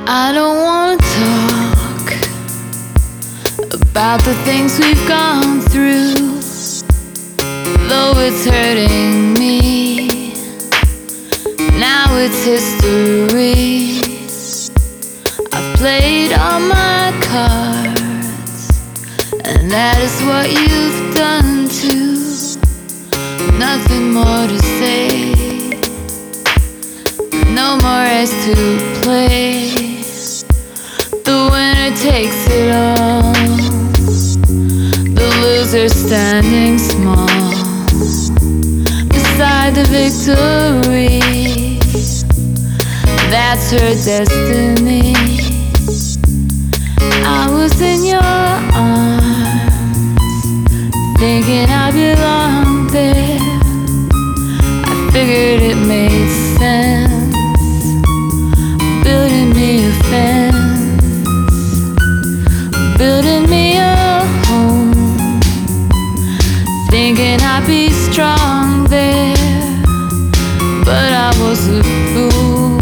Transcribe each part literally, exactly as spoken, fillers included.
I don't wanna talk about the things we've gone through, though it's hurting me. Now it's history. I've played all my cards, and that is what you've done too. Nothing more to say, no more as to play. The winner takes it all, the loser standing small beside the victory. That's her destiny. I was in your arms, thinking I belonged there. I figured it made sense, building me a fence, building me a home, thinking I'd be strong there. But I was a fool,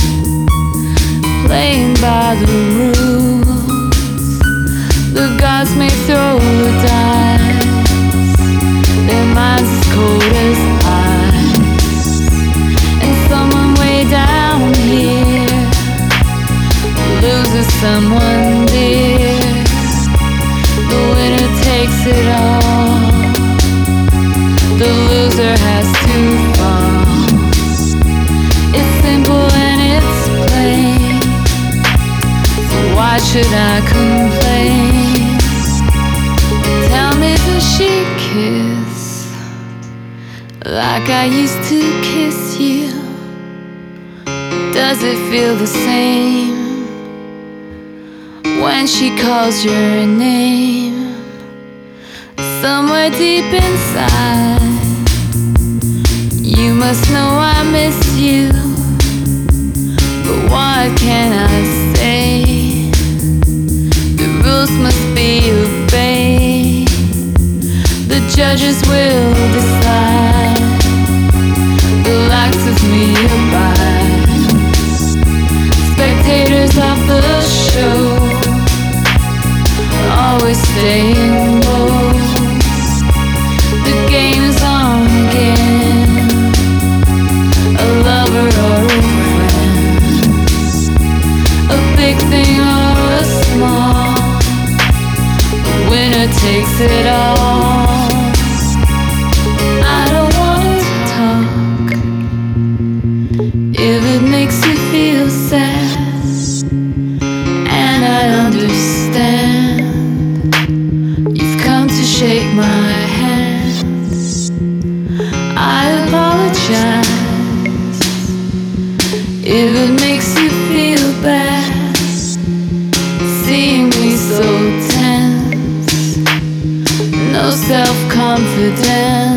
playing by the rules. The gods may throw the dice, their minds as cold as ice, and someone way down here loses someone dear. The winner takes it all, the loser has to fall. It's simple and it's plain, so why should I complain? Tell me, does she kiss like I used to kiss you? Does it feel the same when she calls your name? Somewhere deep inside, you must know I miss you. But what can I say? The rules must be obeyed, the judges will decide. The likes of me abide, spectators of the show always staying low. The game is on again, a lover or a friend, a big thing or a small, the winner takes it all. I don't wanna talk if it makes you feel sad, and I understand. You've come to shake my hand. I apologize if it makes you feel bad, seeing me so tense, no self-confidence.